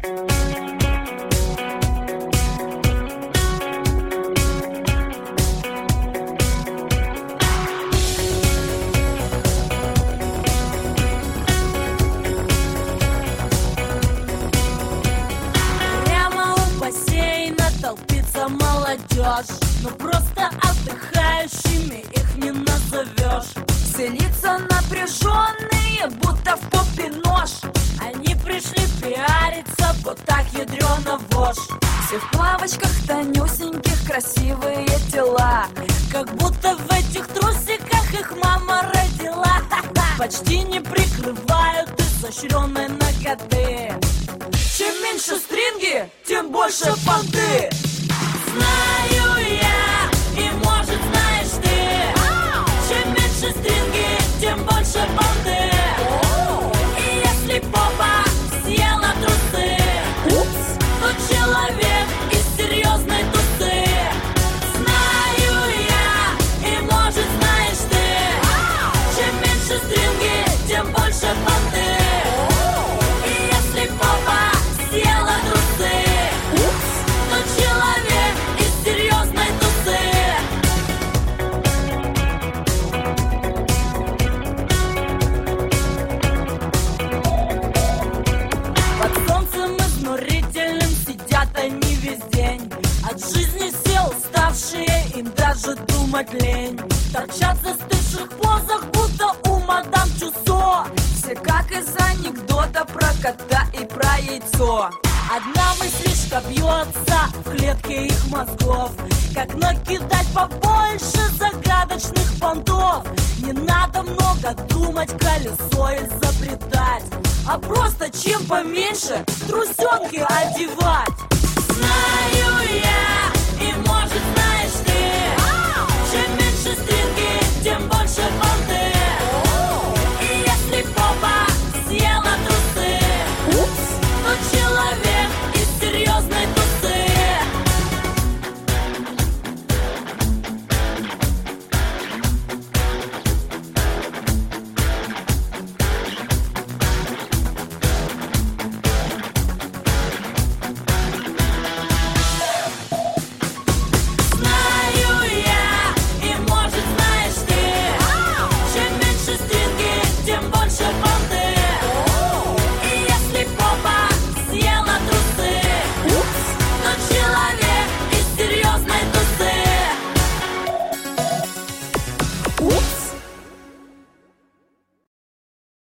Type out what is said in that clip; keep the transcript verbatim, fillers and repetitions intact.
Молодежь, но просто отдыхающими их не назовешь. Все лица напряженные, будто в попе нож. Они пришли пиариться, вот так ядрёно вошь. Все в плавочках тонюсеньких, красивые тела, как будто в этих трусиках их мама родила. Почти не прикрывают изощренные ноготы. Чем меньше стринги, тем больше понты. Знаю я, и может знаешь ты, чем меньше стринги, тем больше понты. И если попа съела трусы, то человек из серьезной тусы. Знаю я, и может знаешь ты, чем меньше стринги, тем больше понты. И если попа съела трусы, то человек из серьезной тусы. Под солнцем изнурительным сидят они весь день. От жизни сил уставшие, им даже думать лень. Торчат в застывших позах, будто у мадам Тюссо. Все как из анекдота про кота и про яйцо. Одна мыслишка бьется в клетке их мозгов. Как накидать побольше загадочных понтов. Не надо много думать, колесо изобретать, а просто чем поменьше трусенки одевать. Знаю